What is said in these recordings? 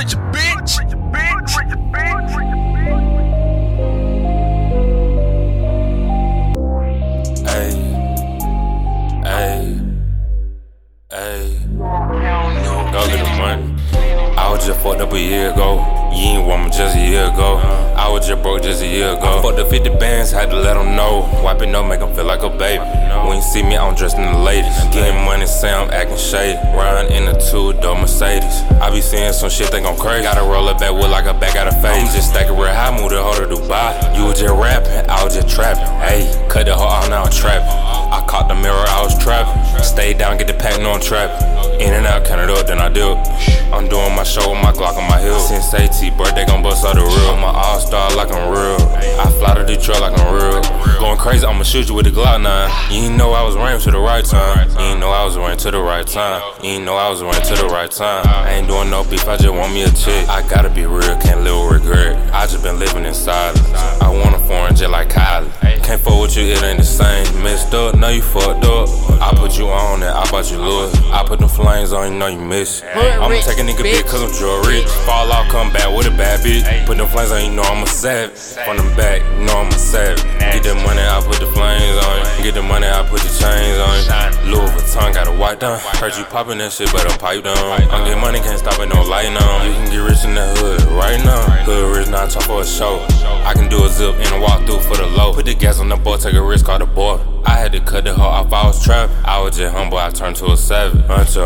rich bitch. Ayy, go get the money. I was just fucked up a year ago. You ain't want me just a year ago. I was just broke just a year ago. I fucked up 50 bands, had to let them know. Wipe it up, make them feel like a baby. When you see me, I'm dressed in the latest. Getting money, say I'm acting shady. Riding in a two-door Mercedes. I be seeing some shit, think I'm crazy. Gotta roll it back with like a back out of face. I'm just stacking real high, move the hoe to Dubai. You was just rapping, I was just trapping. Ayy, cut the hoe out, now I'm trapping. I caught the mirror, I was trapping. Stay down, get the patent on trapping. In and out, count it up, then I do it. I'm doing my show with my Glock on my heel. Since 18, birthday gon' bust out the real. I'm an all-star like I'm real. I fly to Detroit like I'm real. Going crazy, I'ma shoot you with the Glock 9. You ain't know I was running to the right time. You ain't know I was running to the right time. You ain't know I was running to the right time. I ain't doing no beef, I just want me a chick. I gotta be real, can't live with regret. I just been living in silence. I want a foreign jet like Kylie. Can't fuck with you, it ain't the same. Messed up, now you fucked up. I put you on and I bought you Louis. I put them flames on, you know you miss it. I'ma take a nigga big cause I'm jewelry. Fall out, come back with a bad bitch. Put them flames on, you know I'm a savage. From the back, you know I'm a savage. Get the money, I put the flames on you. Get the money, I put the chains on you. Louis Vuitton, got a white down. Heard you poppin' that shit, better pipe down. I'm getting money, can't stop it, no light on. You can get rich in the hood right now. Hood rich, not talk for a show. I can do a zip and a walk through for the low. Put the gas on the board, take a risk, call the boy. I had to cut the hoe off, I was trapped. I was just humble, I turned to a savage.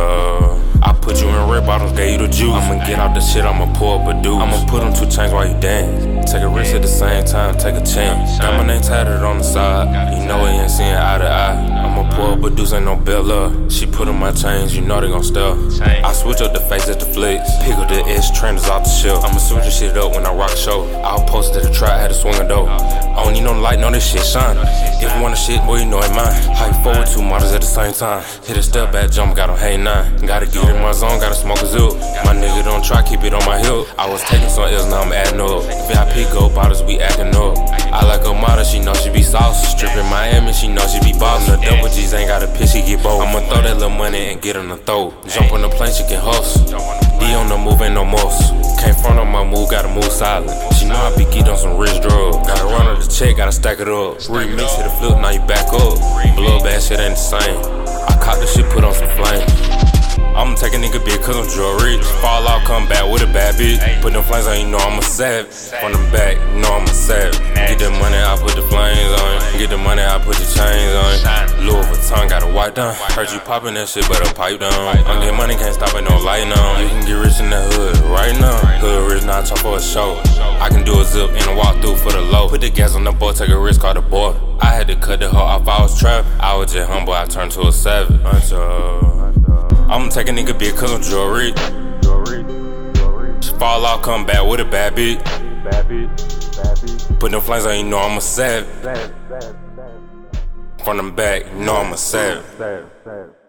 I put you in red bottoms, gave you the juice. I'ma get out the shit, I'ma pull up a deuce. I'ma put them 2 chains while you dance. Take a risk at the same time, take a chance. Got my name tatted on the side, you know it ain't seeing eye to eye. I'ma pull up a deuce, ain't no bill up. She put on my chains, you know they gon' step. I switch up the face at the flicks. Pick up the S, trenders off the shelf. I'ma switch the shit up when I rock the show. I was posted to the trap, had to swing a dope. I don't need no light, no this shit shine. If you want the shit, boy, you know it mine. Hype forward 2 models at the same time. Hit a step back jump, got on hey 9. Gotta get in my zone, gotta smoke a zip. My nigga don't try, keep it on my hip. I was taking some L's, now I'm adding up. VIP gold bottles, we acting up. I like a model, she know she be saucy. Stripping Miami, she know she be bossing. The double G's ain't got a pitch, she get both. I'ma throw that little money and get on the throat. Jump on the plane, she can hustle. D on the move, ain't no muscle. Can't front on my move, gotta move silent. She know I be geeked on some rich drugs. Gotta run on the check, gotta stack it up. Remix, hit a flip, now you back up. Blood bad shit ain't the same. I caught the shit, put on some flame. I'ma take a nigga big cause I'm jewelry. Fall out, come back with a bad bitch. Put them flames on, you know I'm a savage. From the back, you know I'm a savage. Get the money, I put the flames on you. Get the money, I put the chains on you. Louis Vuitton, got a white down. Heard you poppin' that shit, better pipe down. I'm getting money, can't stop it, no light on. You can get rich in the hood right now. Hood rich, not talk for a show. I can do a zip and a walk through for the low. Put the gas on the board, take a risk, call the boy. I had to cut the hoe off, I was trapped. I was just humble, I turned to a savage. I'ma take a nigga big cause I'm jewelry. Fall out, come back with a bad bitch. Put them flames on, you know I'm a savage. From the back, you know I'm a savage.